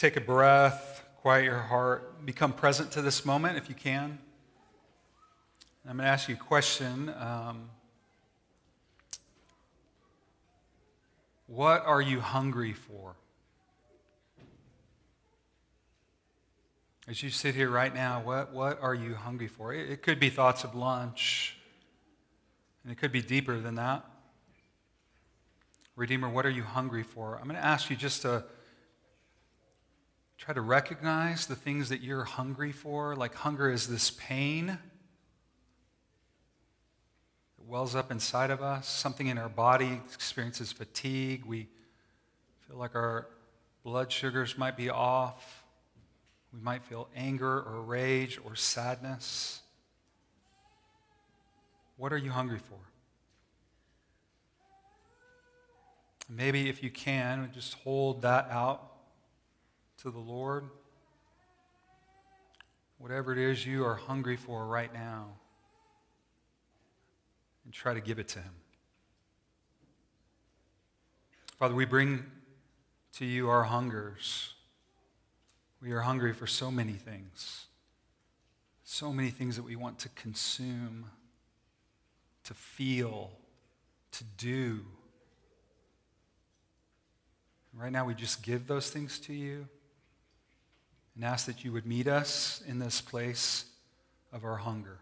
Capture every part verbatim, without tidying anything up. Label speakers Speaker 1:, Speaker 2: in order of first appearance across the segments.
Speaker 1: take a breath, quiet your heart, become present to this moment if you can. I'm going to ask you a question. Um, what are you hungry for? As you sit here right now, what, what are you hungry for? It, it could be thoughts of lunch, and it could be deeper than that. Redeemer, what are you hungry for? I'm going to ask you just to try to recognize the things that you're hungry for. Like hunger is this pain that wells up inside of us. Something in our body experiences fatigue. We feel like our blood sugars might be off. We might feel anger or rage or sadness. What are you hungry for? Maybe if you can, just hold that out to the Lord. Whatever it is you are hungry for right now, and try to give it to Him. Father, we bring to you our hungers. We are hungry for so many things. So many things that we want to consume, to feel, to do. Right now, we just give those things to you and ask that you would meet us in this place of our hunger.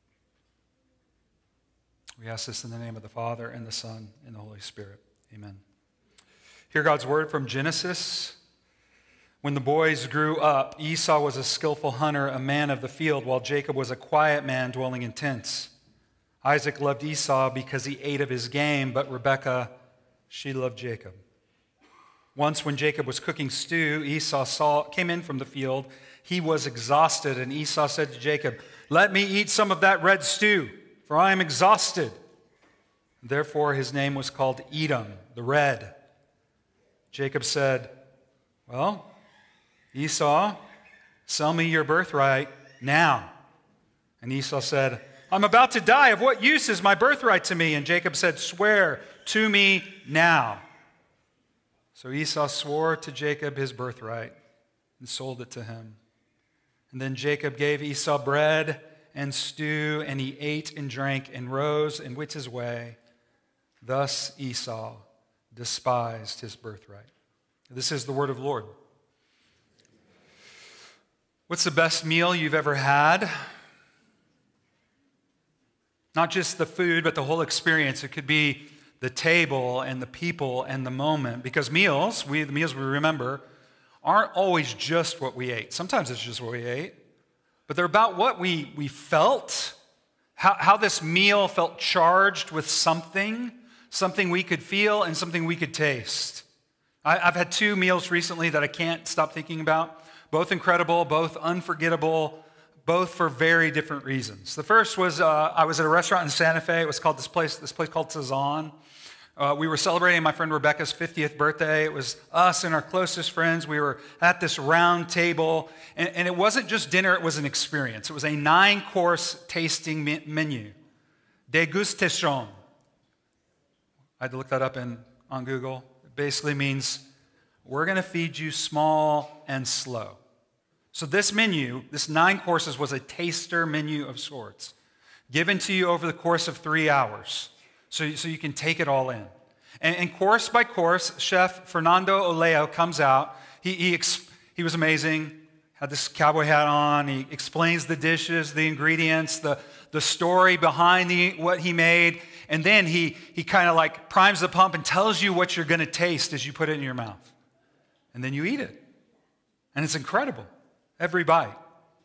Speaker 1: We ask this in the name of the Father, and the Son, and the Holy Spirit. Amen. Hear God's word from Genesis. When the boys grew up, Esau was a skillful hunter, a man of the field, while Jacob was a quiet man dwelling in tents. Isaac loved Esau because he ate of his game, but Rebekah, she loved Jacob. Once when Jacob was cooking stew, Esau saw, came in from the field. He was exhausted, and Esau said to Jacob, "Let me eat some of that red stew, for I am exhausted." Therefore his name was called Edom, the red. Jacob said, "Well, Esau, sell me your birthright now." And Esau said, "I'm about to die. Of what use is my birthright to me?" And Jacob said, "Swear to me now." So Esau swore to Jacob his birthright and sold it to him. And then Jacob gave Esau bread and stew, and he ate and drank and rose and went his way. Thus Esau despised his birthright. This is the word of the Lord. What's the best meal you've ever had? Not just the food, but the whole experience. It could be the table and the people and the moment. Because meals, we the meals we remember, aren't always just what we ate. Sometimes it's just what we ate. But they're about what we, we felt, how, how this meal felt charged with something, something we could feel and something we could taste. I, I've had two meals recently that I can't stop thinking about. Both incredible, both unforgettable, both for very different reasons. The first was uh, I was at a restaurant in Santa Fe. It was called this place, this place called Cezanne. Uh, we were celebrating my friend Rebecca's fiftieth birthday. It was us and our closest friends. We were at this round table, and, and it wasn't just dinner, it was an experience. It was a nine-course tasting me- menu, dégustation. I had to look that up in, on Google. It basically means we're going to feed you small and slow. So this menu, this nine courses, was a taster menu of sorts, given to you over the course of three hours. So, so you can take it all in. And, and course by course, Chef Fernando Oleo comes out. He, he, ex, he was amazing, had this cowboy hat on. He explains the dishes, the ingredients, the, the story behind the, what he made. And then he, he kind of like primes the pump and tells you what you're going to taste as you put it in your mouth. And then you eat it. And it's incredible, every bite.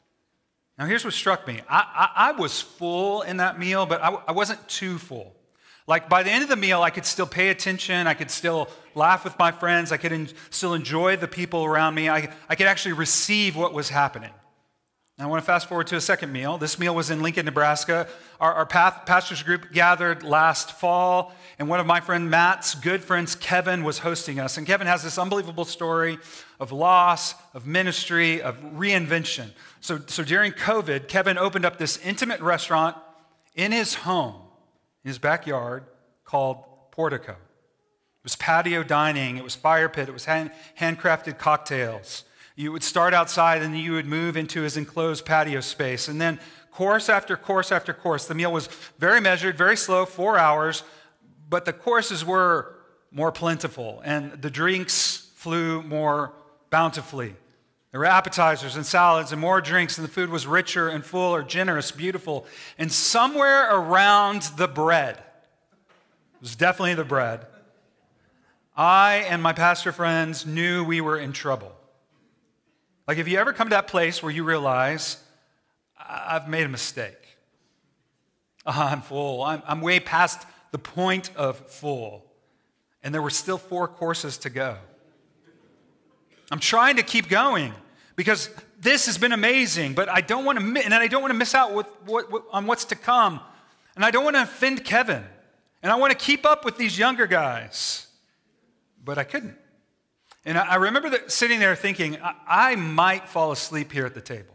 Speaker 1: Now here's what struck me. I, I, I was full in that meal, but I, I wasn't too full. Like by the end of the meal, I could still pay attention. I could still laugh with my friends. I could en- still enjoy the people around me. I, I could actually receive what was happening. Now I want to fast forward to a second meal. This meal was in Lincoln, Nebraska. Our, our path, pastors group gathered last fall, and one of my friend Matt's good friends, Kevin, was hosting us. And Kevin has this unbelievable story of loss, of ministry, of reinvention. So, so during COVID, Kevin opened up this intimate restaurant in his home, in his backyard, called Portico. It was patio dining, it was fire pit, it was hand, handcrafted cocktails. You would start outside and you would move into his enclosed patio space. And then course after course after course. The meal was very measured, very slow, four hours, but the courses were more plentiful and the drinks flew more bountifully. There were appetizers and salads and more drinks, and the food was richer and full or generous, beautiful. And somewhere around the bread, it was definitely the bread, I and my pastor friends knew we were in trouble. Like, if you ever come to that place where you realize, I've made a mistake. I'm full. I'm, I'm way past the point of full. And there were still four courses to go. I'm trying to keep going because this has been amazing, but I don't want to, and I don't want to miss out with what, what, on what's to come. And I don't want to offend Kevin. And I want to keep up with these younger guys. But I couldn't. And I, I remember that sitting there thinking, I, I might fall asleep here at the table.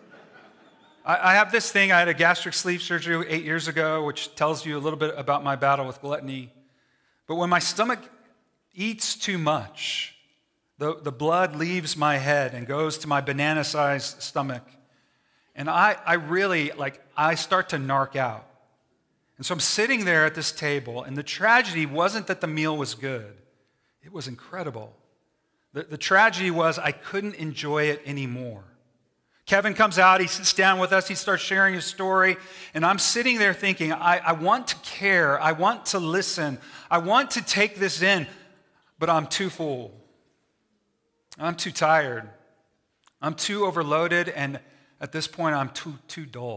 Speaker 1: I, I have this thing. I had a gastric sleeve surgery eight years ago, which tells you a little bit about my battle with gluttony. But when my stomach eats too much, The, the blood leaves my head and goes to my banana-sized stomach. And I, I really, like, I start to narc out. And so I'm sitting there at this table, and the tragedy wasn't that the meal was good. It was incredible. The, the tragedy was I couldn't enjoy it anymore. Kevin comes out, he sits down with us, he starts sharing his story, and I'm sitting there thinking, I, I want to care, I want to listen, I want to take this in, but I'm too full. I'm too tired. I'm too overloaded, and at this point, I'm too, too dull.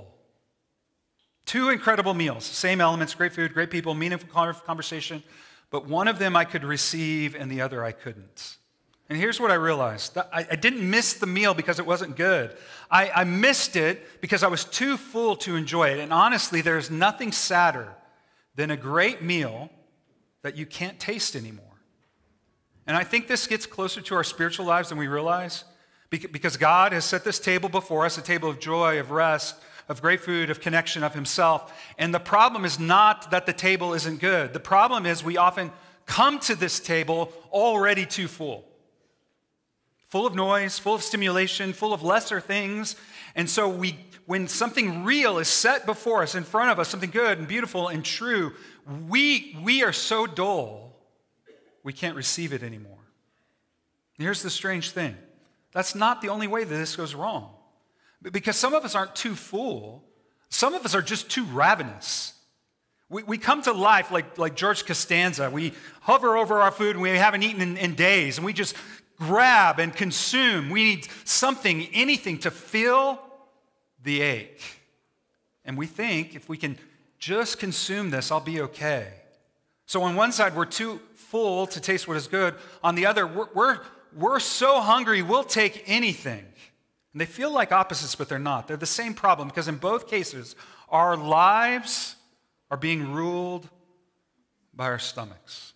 Speaker 1: Two incredible meals, same elements, great food, great people, meaningful conversation, but one of them I could receive and the other I couldn't. And here's what I realized. I, I didn't miss the meal because it wasn't good. I, I missed it because I was too full to enjoy it. And honestly, there's nothing sadder than a great meal that you can't taste anymore. And I think this gets closer to our spiritual lives than we realize, because God has set this table before us, a table of joy, of rest, of great food, of connection, of himself. And the problem is not that the table isn't good. The problem is we often come to this table already too full. Full of noise, full of stimulation, full of lesser things. And so we, when something real is set before us, in front of us, something good and beautiful and true, we, we are so dull we can't receive it anymore. And here's the strange thing. That's not the only way that this goes wrong. Because some of us aren't too full. Some of us are just too ravenous. We, we come to life like, like George Costanza. We hover over our food and we haven't eaten in, in days. And we just grab and consume. We need something, anything to fill the ache. And we think if we can just consume this, I'll be okay. So on one side, we're too full to taste what is good. On the other, we're, we're, we're so hungry, we'll take anything. And they feel like opposites, but they're not. They're the same problem, because in both cases, our lives are being ruled by our stomachs.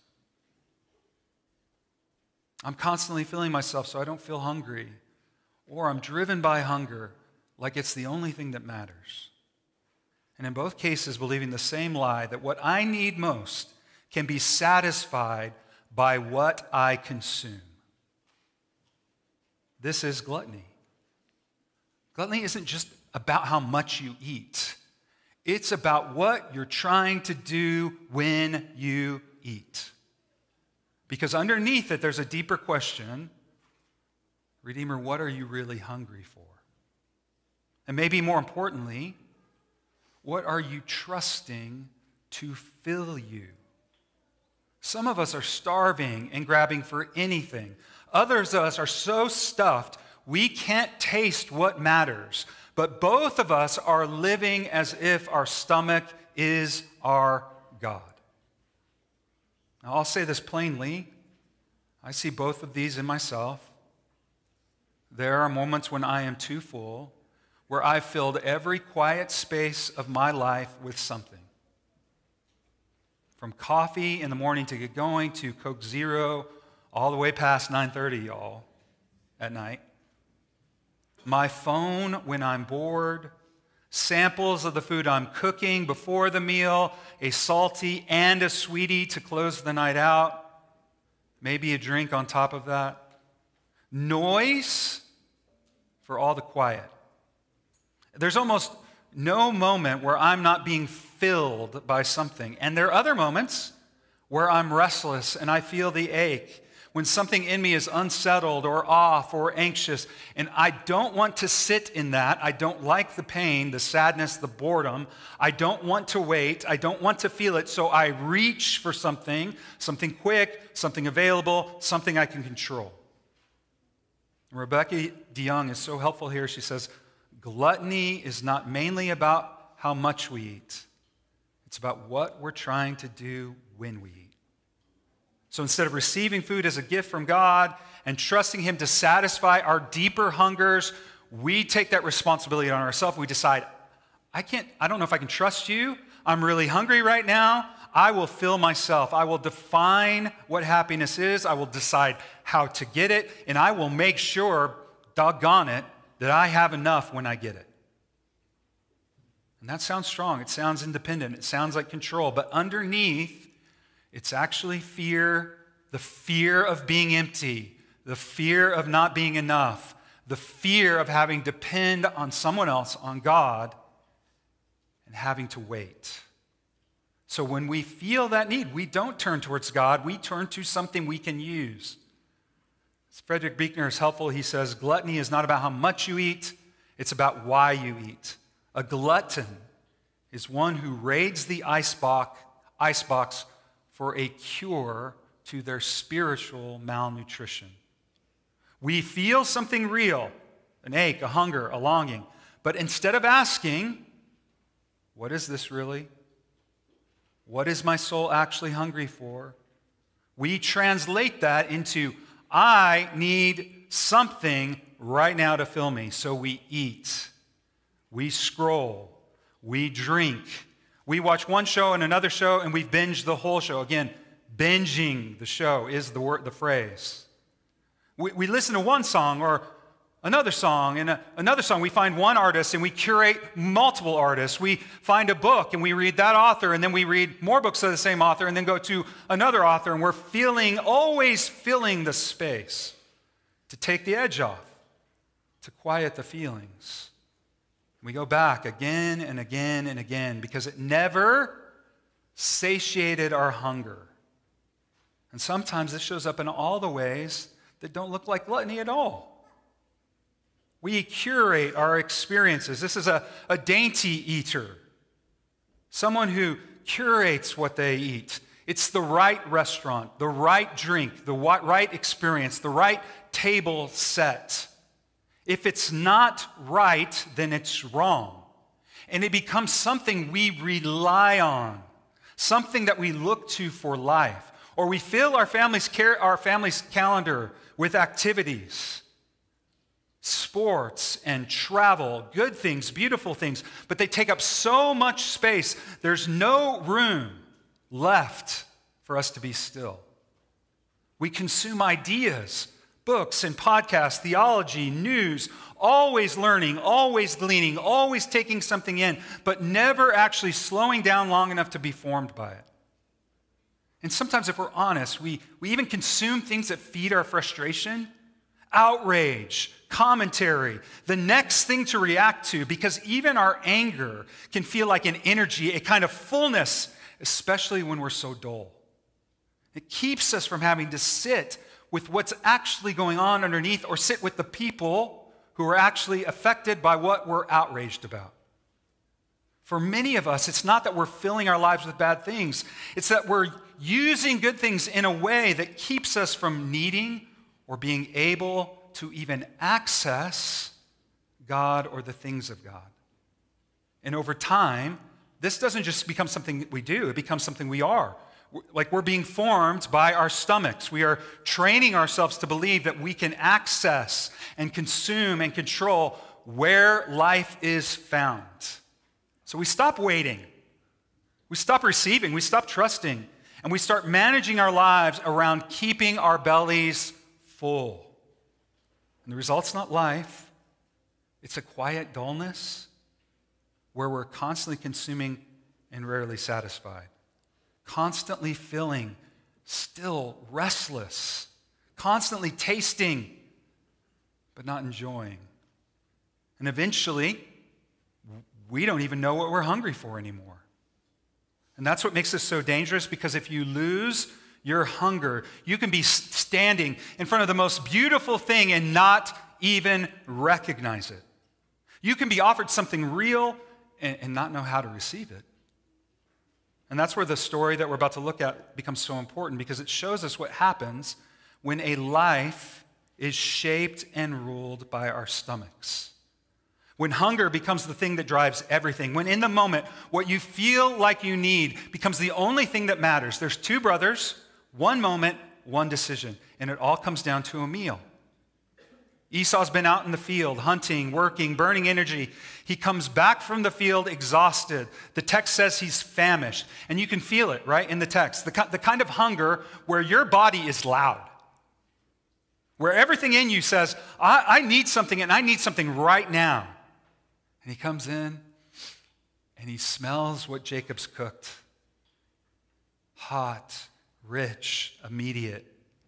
Speaker 1: I'm constantly filling myself so I don't feel hungry, or I'm driven by hunger like it's the only thing that matters. And in both cases, believing the same lie, that what I need most can be satisfied by what I consume. This is gluttony. Gluttony isn't just about how much you eat. It's about what you're trying to do when you eat. Because underneath it, there's a deeper question. Redeemer, what are you really hungry for? And maybe more importantly, what are you trusting to fill you? Some of us are starving and grabbing for anything. Others of us are so stuffed we can't taste what matters. But both of us are living as if our stomach is our God. Now, I'll say this plainly. I see both of these in myself. There are moments when I am too full, where I've filled every quiet space of my life with something. From coffee in the morning to get going, to Coke Zero, all the way past nine thirty, y'all, at night. My phone when I'm bored, samples of the food I'm cooking before the meal, a salty and a sweetie to close the night out, maybe a drink on top of that. Noise for all the quiet. There's almost no moment where I'm not being filled by something. And there are other moments where I'm restless and I feel the ache, when something in me is unsettled or off or anxious, and I don't want to sit in that. I don't like the pain, the sadness, the boredom. I don't want to wait. I don't want to feel it, so I reach for something, something quick, something available, something I can control. Rebecca DeYoung is so helpful here. She says, gluttony is not mainly about how much we eat. It's about what we're trying to do when we eat. So instead of receiving food as a gift from God and trusting Him to satisfy our deeper hungers, we take that responsibility on ourselves. We decide, I can't, I don't know if I can trust you. I'm really hungry right now. I will fill myself. I will define what happiness is. I will decide how to get it. And I will make sure, doggone it, that I have enough when I get it. And that sounds strong. It sounds independent. It sounds like control. But underneath, it's actually fear, the fear of being empty, the fear of not being enough, the fear of having to depend on someone else, on God, and having to wait. So when we feel that need, we don't turn towards God, we turn to something we can use. As Frederick Buechner is helpful. He says, gluttony is not about how much you eat, it's about why you eat. A glutton is one who raids the icebox, icebox for a cure to their spiritual malnutrition. We feel something real, an ache, a hunger, a longing, but instead of asking, what is this really? What is my soul actually hungry for? We translate that into, I need something right now to fill me. So we eat, we scroll, we drink, we watch one show and another show, and we binge the whole show. Again, binging the show is the word, the phrase. We, we listen to one song or another song and a, another song. We find one artist and we curate multiple artists. We find a book and we read that author, and then we read more books of the same author, and then go to another author, and we're feeling, always filling the space to take the edge off, to quiet the feelings. We go back again and again and again because it never satiated our hunger. And sometimes this shows up in all the ways that don't look like gluttony at all. We curate our experiences. This is a, a dainty eater, someone who curates what they eat. It's the right restaurant, the right drink, the right experience, the right table set. If it's not right, then it's wrong. And it becomes something we rely on, something that we look to for life. Or we fill our family's, care, our family's calendar with activities, sports and travel, good things, beautiful things, but they take up so much space, there's no room left for us to be still. We consume ideas, books and podcasts, theology, news, always learning, always gleaning, always taking something in, but never actually slowing down long enough to be formed by it. And sometimes, if we're honest, we, we even consume things that feed our frustration, outrage, commentary, the next thing to react to, because even our anger can feel like an energy, a kind of fullness, especially when we're so dull. It keeps us from having to sit with what's actually going on underneath, or sit with the people who are actually affected by what we're outraged about. For many of us, it's not that we're filling our lives with bad things. It's that we're using good things in a way that keeps us from needing or being able to even access God or the things of God. And over time, this doesn't just become something that we do, it becomes something we are. Like we're being formed by our stomachs. We are training ourselves to believe that we can access and consume and control where life is found. So we stop waiting. We stop receiving. We stop trusting. And we start managing our lives around keeping our bellies full. And the result's not life. It's a quiet dullness where we're constantly consuming and rarely satisfied. Constantly filling, still restless, constantly tasting, but not enjoying. And eventually, we don't even know what we're hungry for anymore. And that's what makes this so dangerous, because if you lose your hunger, you can be standing in front of the most beautiful thing and not even recognize it. You can be offered something real and, and not know how to receive it. And that's where the story that we're about to look at becomes so important, because it shows us what happens when a life is shaped and ruled by our stomachs. When hunger becomes the thing that drives everything. When in the moment, what you feel like you need becomes the only thing that matters. There's two brothers, one moment, one decision, and it all comes down to a meal. Esau's been out in the field, hunting, working, burning energy. He comes back from the field exhausted. The text says he's famished, and you can feel it, right, in the text. The, the kind of hunger where your body is loud, where everything in you says, I, I need something, and I need something right now. And he comes in, and he smells what Jacob's cooked. Hot, rich, immediate.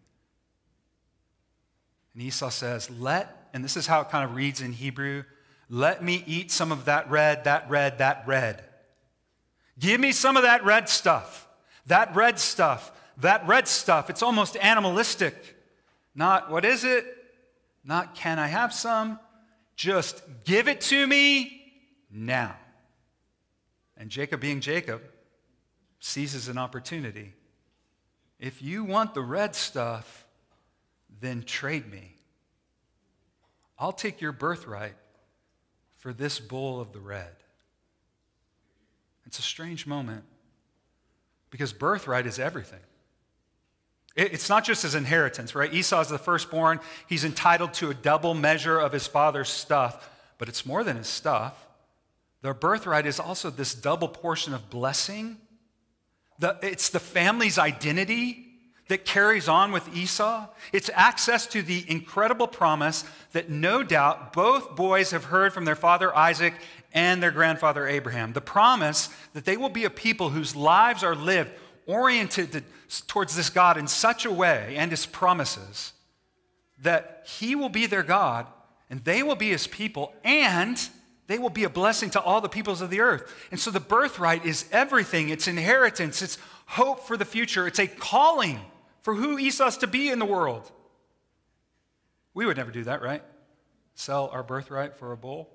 Speaker 1: And Esau says, let, and this is how it kind of reads in Hebrew, let me eat some of that red, that red, that red. Give me some of that red stuff, that red stuff, that red stuff. It's almost animalistic. Not, what is it? Not, can I have some? Just give it to me now. And Jacob, being Jacob, seizes an opportunity. If you want the red stuff, then trade me. I'll take your birthright for this bowl of the red. It's a strange moment, because birthright is everything. It's not just his inheritance, right? Esau is the firstborn. He's entitled to a double measure of his father's stuff, but it's more than his stuff. Their birthright is also this double portion of blessing. The, it's the family's identity that carries on with Esau. It's access to the incredible promise that no doubt both boys have heard from their father Isaac and their grandfather Abraham. The promise that they will be a people whose lives are lived oriented to, towards this God in such a way, and his promises, that he will be their God and they will be his people, and they will be a blessing to all the peoples of the earth. And so the birthright is everything. It's inheritance. It's hope for the future. It's a calling for who Esau's to be in the world. We would never do that, right? Sell our birthright for a bowl.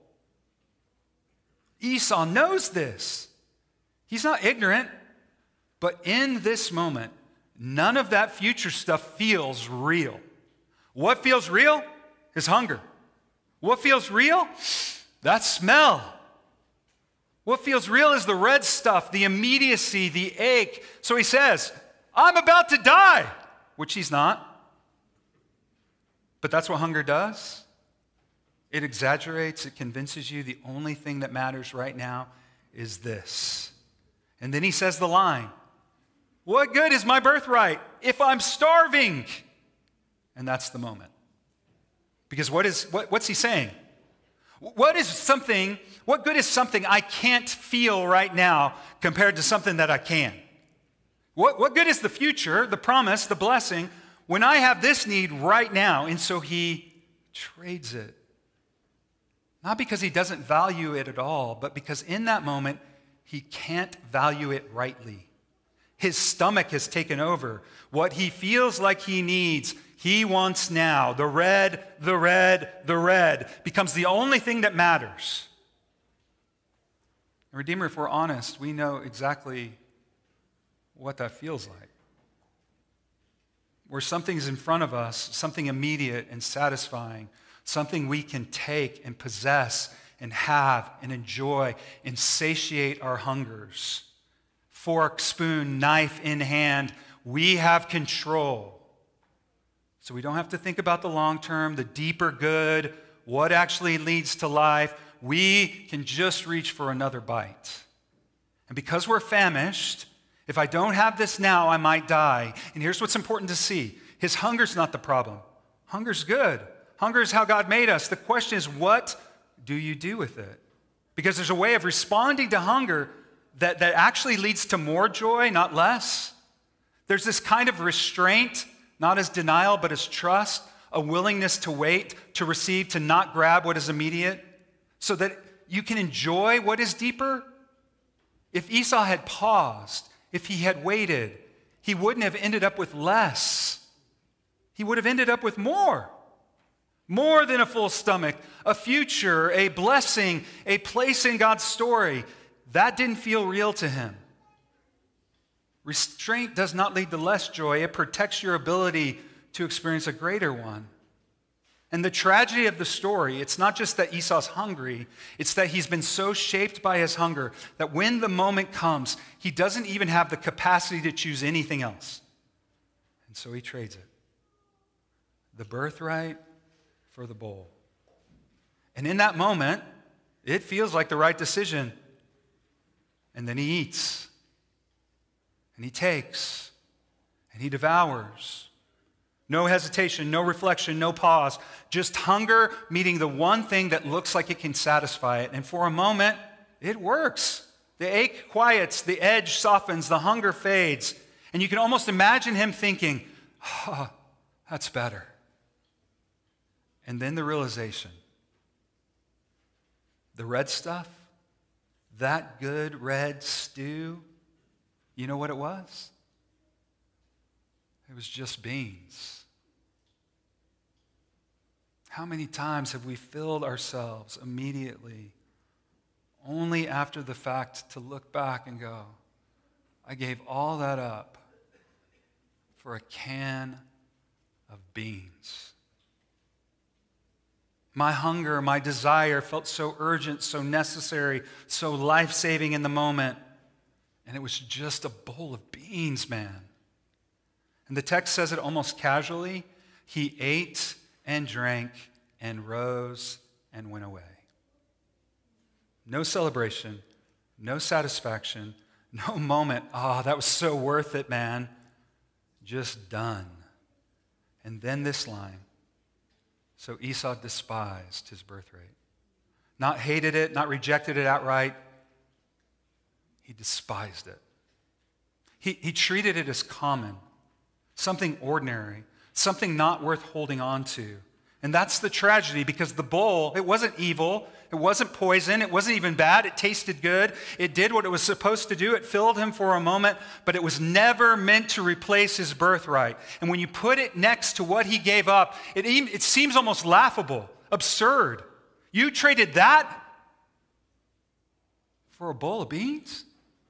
Speaker 1: Esau knows this. He's not ignorant. But in this moment, none of that future stuff feels real. What feels real? His hunger. What feels real? That smell. What feels real is the red stuff, the immediacy, the ache. So he says, I'm about to die, which he's not. But that's what hunger does. It exaggerates, it convinces you the only thing that matters right now is this. And then he says the line, what good is my birthright if I'm starving? And that's the moment. Because what is what, what's he saying? What is something, what good is something I can't feel right now compared to something that I can? What, what good is the future, the promise, the blessing, when I have this need right now? And so he trades it. Not because he doesn't value it at all, but because in that moment, he can't value it rightly. His stomach has taken over. What he feels like he needs, he wants now. The red, the red, the red becomes the only thing that matters. Redeemer, if we're honest, we know exactly what that feels like. Where something's in front of us, something immediate and satisfying, something we can take and possess and have and enjoy and satiate our hungers. Fork, spoon, knife in hand, we have control. So we don't have to think about the long term, the deeper good, what actually leads to life. We can just reach for another bite. And because we're famished, if I don't have this now, I might die. And here's what's important to see. His hunger's not the problem. Hunger's good. Hunger is how God made us. The question is, what do you do with it? Because there's a way of responding to hunger that, that actually leads to more joy, not less. There's this kind of restraint, not as denial, but as trust, a willingness to wait, to receive, to not grab what is immediate. so that you can enjoy what is deeper? If Esau had paused, if he had waited, he wouldn't have ended up with less. He would have ended up with more. More than a full stomach, a future, a blessing, a place in God's story. That didn't feel real to him. Restraint does not lead to less joy. It protects your ability to experience a greater one. And the tragedy of the story, it's not just that Esau's hungry, it's that he's been so shaped by his hunger that when the moment comes, he doesn't even have the capacity to choose anything else. And so he trades it. The birthright for the bowl. And in that moment, it feels like the right decision. And then he eats. And he takes. And he devours. No hesitation, no reflection, no pause. Just hunger meeting the one thing that looks like it can satisfy it. And for a moment, it works. The ache quiets, the edge softens, the hunger fades. And you can almost imagine him thinking, oh, that's better. And then the realization, the red stuff, that good red stew, you know what it was? It was just beans. How many times have we filled ourselves immediately, only after the fact to look back and go, I gave all that up for a can of beans. My hunger, my desire felt so urgent, so necessary, so life-saving in the moment. And it was just a bowl of beans, man. And the text says it almost casually. He ate and drank and rose and went away. No celebration, no satisfaction, no moment. Oh, that was so worth it, man. Just done. And then this line. So Esau despised his birthright. Not hated it, not rejected it outright. He despised it. He, he treated it as common, something ordinary, something not worth holding on to. And that's the tragedy, because the bowl, it wasn't evil, it wasn't poison, it wasn't even bad, it tasted good, it did what it was supposed to do, it filled him for a moment, but it was never meant to replace his birthright. And when you put it next to what he gave up, it, it seems almost laughable, absurd. You traded that for a bowl of beans?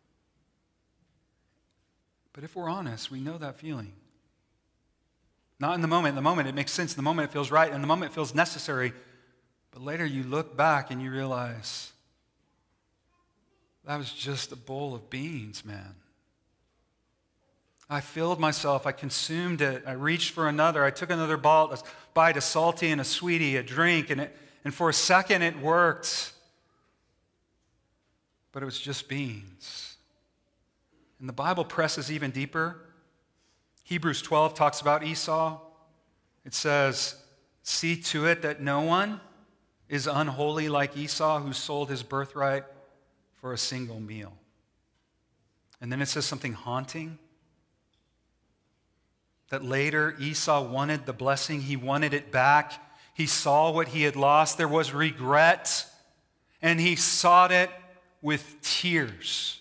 Speaker 1: But if we're honest, we know that feeling. Not in the moment. In the moment, it makes sense. In the moment, it feels right. In the moment, it feels necessary. But later, you look back and you realize, that was just a bowl of beans, man. I filled myself. I consumed it. I reached for another. I took another bite, a bite, a salty and a sweetie, a drink. And, it, and for a second, it worked. But it was just beans. And the Bible presses even deeper. Hebrews twelve talks about Esau. It says, see to it that no one is unholy like Esau, who sold his birthright for a single meal. And then it says something haunting. That later Esau wanted the blessing. He wanted it back. He saw what he had lost. There was regret. And he sought it with tears.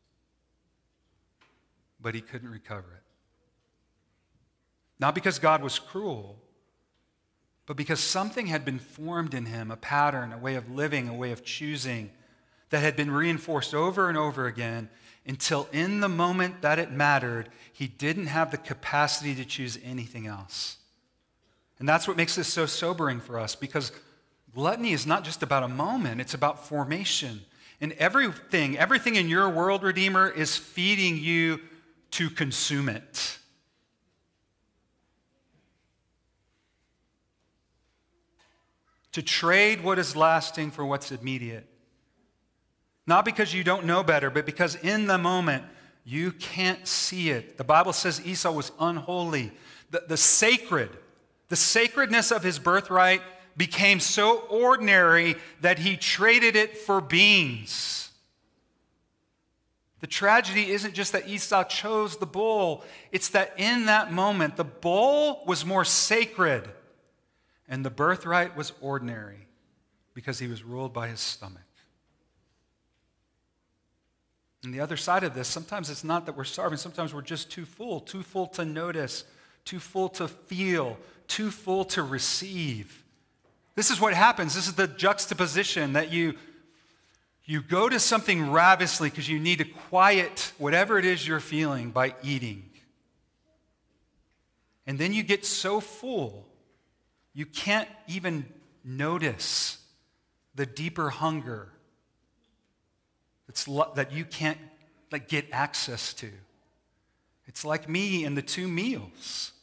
Speaker 1: But he couldn't recover it. Not because God was cruel, but because something had been formed in him, a pattern, a way of living, a way of choosing, that had been reinforced over and over again until in the moment that it mattered, he didn't have the capacity to choose anything else. And that's what makes this so sobering for us, because gluttony is not just about a moment, it's about formation. And everything, everything in your world, Redeemer, is feeding you to consume it. To trade what is lasting for what's immediate. Not because you don't know better, but because in the moment you can't see it. The Bible says Esau was unholy. The, the sacred, the sacredness of his birthright became so ordinary that he traded it for beans. The tragedy isn't just that Esau chose the bowl. It's that in that moment, the bowl was more sacred and the birthright was ordinary. because he was ruled by his stomach. And the other side of this, sometimes it's not that we're starving. Sometimes we're just too full, too full to notice, too full to feel, too full to receive. This is what happens. This is the juxtaposition that you, you go to something ravenously because you need to quiet whatever it is you're feeling by eating. And then you get so full, you can't even notice the deeper hunger that's lo- that you can't like, get access to. It's like me in the two meals.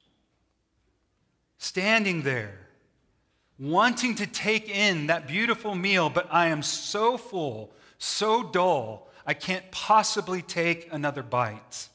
Speaker 1: Standing there, wanting to take in that beautiful meal, but I am so full, so dull, I can't possibly take another bite.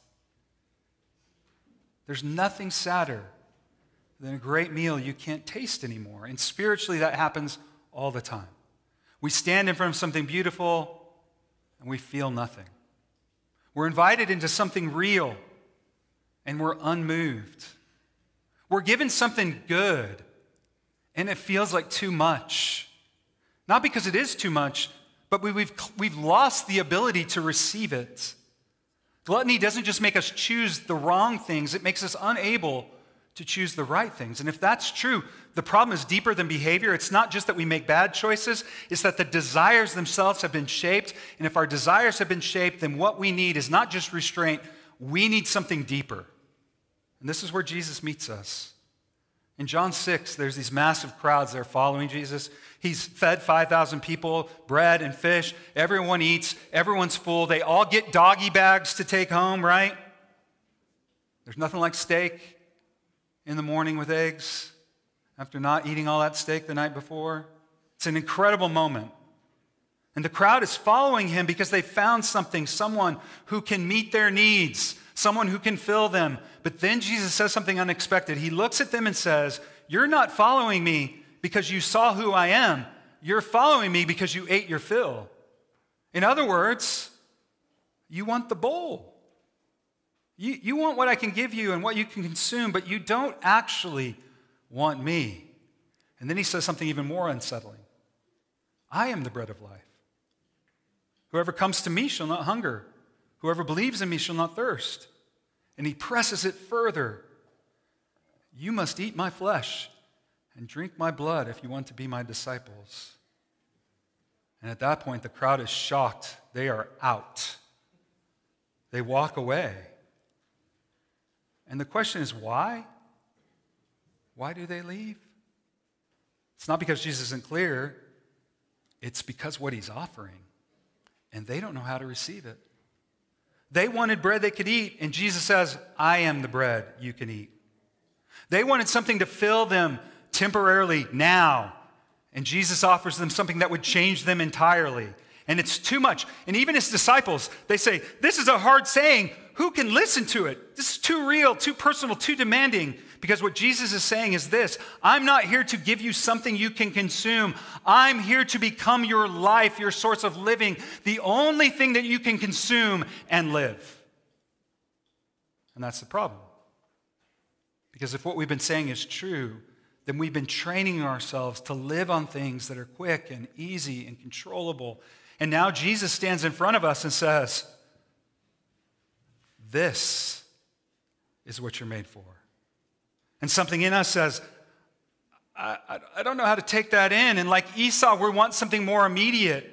Speaker 1: There's nothing sadder than a great meal you can't taste anymore. And spiritually, that happens all the time. We stand in front of something beautiful, and we feel nothing. We're invited into something real, and we're unmoved. We're given something good, and it feels like too much. Not because it is too much, but we've, we've lost the ability to receive it. Gluttony doesn't just make us choose the wrong things, it makes us unable to choose the right things. And if that's true, the problem is deeper than behavior. It's not just that we make bad choices, it's that the desires themselves have been shaped. And if our desires have been shaped, then what we need is not just restraint, we need something deeper. And this is where Jesus meets us. In John six, there's these massive crowds that are following Jesus. He's fed five thousand people, bread and fish. Everyone eats. Everyone's full. They all get doggy bags to take home, right? There's nothing like steak in the morning with eggs after not eating all that steak the night before. It's an incredible moment. And the crowd is following him because they found something, someone who can meet their needs, someone who can fill them. But then Jesus says something unexpected. He looks at them and says, "You're not following me because you saw who I am. You're following me because you ate your fill." In other words, you want the bowl. You, you want what I can give you and what you can consume, but you don't actually want me. And then he says something even more unsettling. I am the bread of life. Whoever comes to me shall not hunger. Whoever believes in me shall not thirst. And he presses it further. You must eat my flesh and drink my blood if you want to be my disciples. And at that point, the crowd is shocked. They are out. They walk away. And the question is, why? Why do they leave? It's not because Jesus isn't clear. It's because what he's offering. And they don't know how to receive it. They wanted bread they could eat, and Jesus says, I am the bread you can eat. They wanted something to fill them temporarily now, and Jesus offers them something that would change them entirely. And it's too much. And even his disciples, they say, this is a hard saying. Who can listen to it? This is too real, too personal, too demanding. Because what Jesus is saying is this: I'm not here to give you something you can consume. I'm here to become your life, your source of living, the only thing that you can consume and live. And that's the problem. Because if what we've been saying is true, then we've been training ourselves to live on things that are quick and easy and controllable. And now Jesus stands in front of us and says, this is what you're made for. And something in us says, I, I, I don't know how to take that in. And like Esau, we want something more immediate.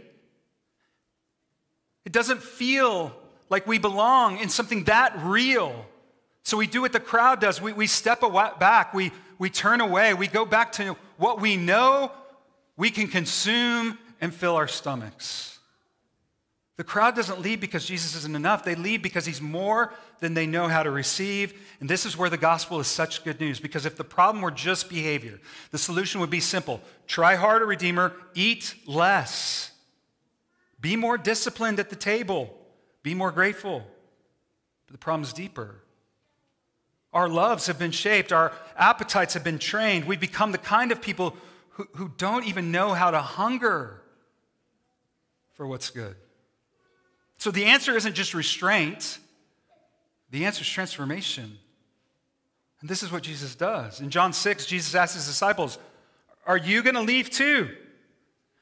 Speaker 1: It doesn't feel like we belong in something that real. So we do what the crowd does. We, we step back. We, we turn away. We go back to what we know we can consume and fill our stomachs. The crowd doesn't leave because Jesus isn't enough. They leave because he's more than they know how to receive. And this is where the gospel is such good news. Because if the problem were just behavior, the solution would be simple. Try harder, Redeemer. Eat less. Be more disciplined at the table. Be more grateful. But the problem is deeper. Our loves have been shaped. Our appetites have been trained. We've become the kind of people who, who don't even know how to hunger for what's good. So the answer isn't just restraint. The answer is transformation. And this is what Jesus does. In John six, Jesus asks his disciples, are you going to leave too?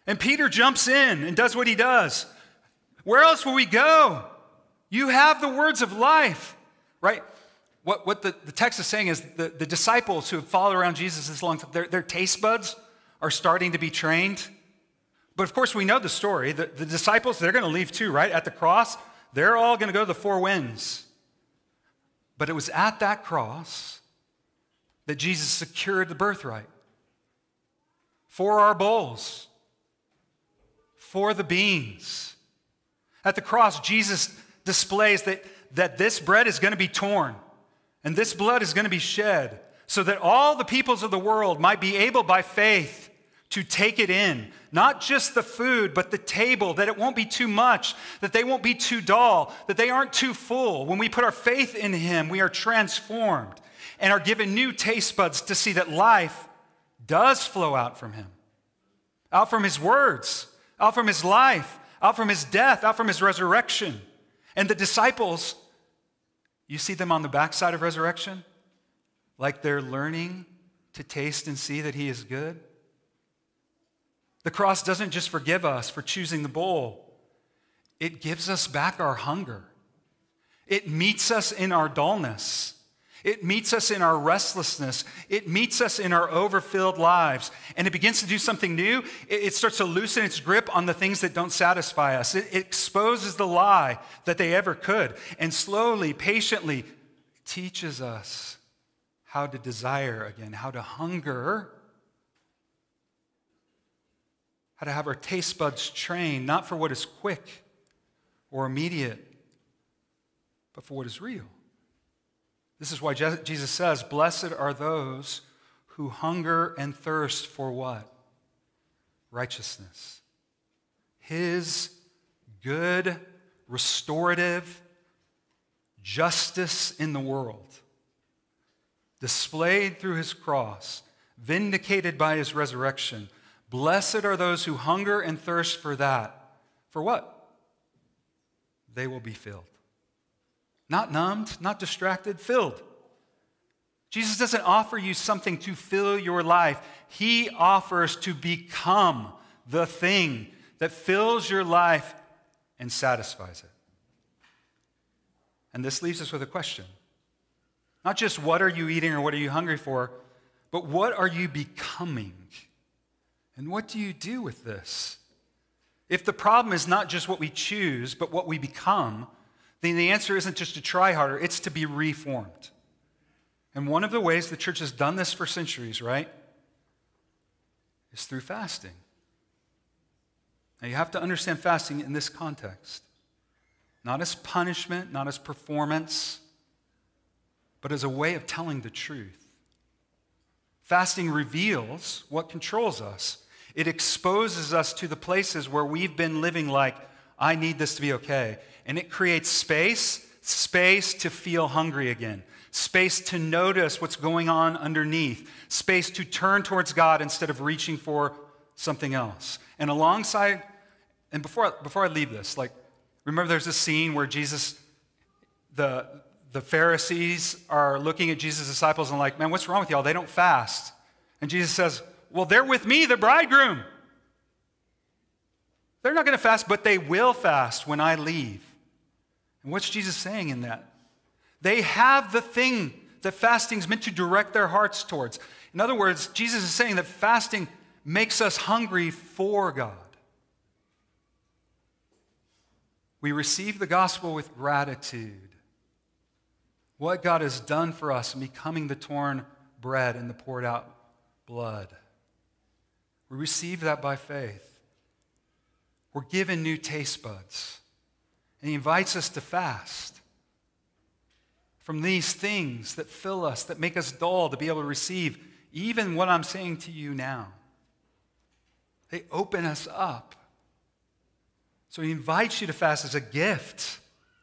Speaker 1: And Peter jumps in and does what he does. Where else will we go? You have the words of life, right? What, what the, the text is saying is the, the disciples who have followed around Jesus this long time, their, their taste buds are starting to be trained. But of course, we know the story. The, the disciples, they're going to leave too, right? At the cross, they're all going to go to the four winds. But it was at that cross that Jesus secured the birthright for our bowls, for the beans. At the cross, Jesus displays that, that this bread is going to be torn and this blood is going to be shed so that all the peoples of the world might be able by faith to take it in. Not just the food, but the table, that it won't be too much, that they won't be too dull, that they aren't too full. When we put our faith in him, we are transformed and are given new taste buds to see that life does flow out from him, out from his words, out from his life, out from his death, out from his resurrection. And the disciples, you see them on the backside of resurrection, like they're learning to taste and see that he is good. The cross doesn't just forgive us for choosing the bowl. It gives us back our hunger. It meets us in our dullness. It meets us in our restlessness. It meets us in our overfilled lives. And it begins to do something new. It starts to loosen its grip on the things that don't satisfy us. It exposes the lie that they ever could. And slowly, patiently, teaches us how to desire again, how to hunger, how to have our taste buds trained, not for what is quick or immediate, but for what is real. This is why Jesus says, blessed are those who hunger and thirst for what? Righteousness. His good, restorative justice in the world, displayed through his cross, vindicated by his resurrection. Blessed are those who hunger and thirst for that. For what? They will be filled. Not numbed, not distracted, filled. Jesus doesn't offer you something to fill your life. He offers to become the thing that fills your life and satisfies it. And this leaves us with a question. Not just what are you eating or what are you hungry for, but what are you becoming? And what do you do with this? If the problem is not just what we choose, but what we become, then the answer isn't just to try harder, it's to be reformed. And one of the ways the church has done this for centuries, right, is through fasting. Now you have to understand fasting in this context. Not as punishment, not as performance, but as a way of telling the truth. Fasting reveals what controls us. It exposes us to the places where we've been living like, I need this to be okay. And it creates space, space to feel hungry again, space to notice what's going on underneath, space to turn towards God instead of reaching for something else. And alongside, and before, before I leave this, like, remember there's a scene where Jesus, the, the Pharisees are looking at Jesus' disciples and like, man, what's wrong with y'all? They don't fast. And Jesus says, well, they're with me, the bridegroom. They're not going to fast, but they will fast when I leave. And what's Jesus saying in that? They have the thing that fasting is meant to direct their hearts towards. In other words, Jesus is saying that fasting makes us hungry for God. We receive the gospel with gratitude. What God has done for us in becoming the torn bread and the poured out blood. We receive that by faith. We're given new taste buds. And he invites us to fast from these things that fill us, that make us dull, to be able to receive even what I'm saying to you now. They open us up. So he invites you to fast as a gift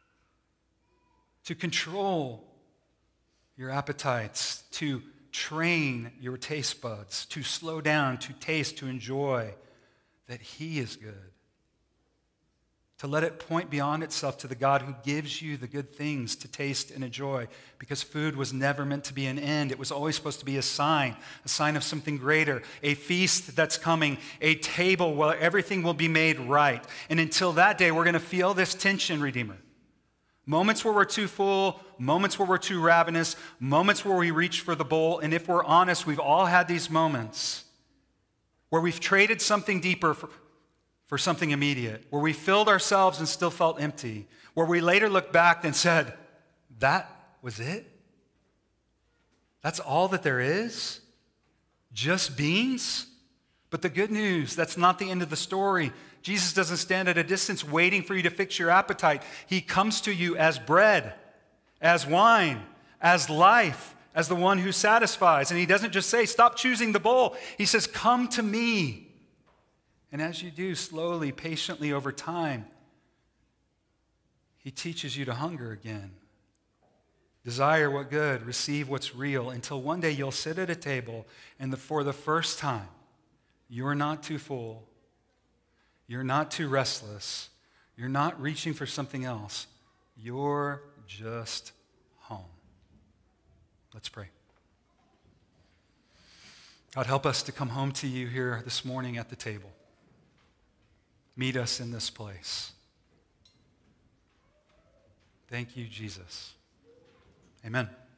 Speaker 1: to control your appetites, to train your taste buds, to slow down, to taste, to enjoy that he is good. to let it point beyond itself to the God who gives you the good things to taste and enjoy, because food was never meant to be an end. It was always supposed to be a sign, a sign of something greater, a feast that's coming, a table where everything will be made right. And until that day, we're going to feel this tension, Redeemer. Moments where we're too full, moments where we're too ravenous, moments where we reach for the bowl. And if we're honest, we've all had these moments where we've traded something deeper for for something immediate, where we filled ourselves and still felt empty, where we later looked back and said, that was it? That's all that there is? Just beans? But the good news, that's not the end of the story. Jesus doesn't stand at a distance waiting for you to fix your appetite. He comes to you as bread, as wine, as life, as the one who satisfies. And he doesn't just say, stop choosing the bowl. He says, come to me. And as you do, slowly, patiently over time, he teaches you to hunger again. Desire what good, receive what's real, until one day you'll sit at a table and the, for the first time, you're not too full, you're not too restless, you're not reaching for something else. You're just home. Let's pray. God, help us to come home to you here this morning at the table. Meet us in this place. Thank you, Jesus. Amen.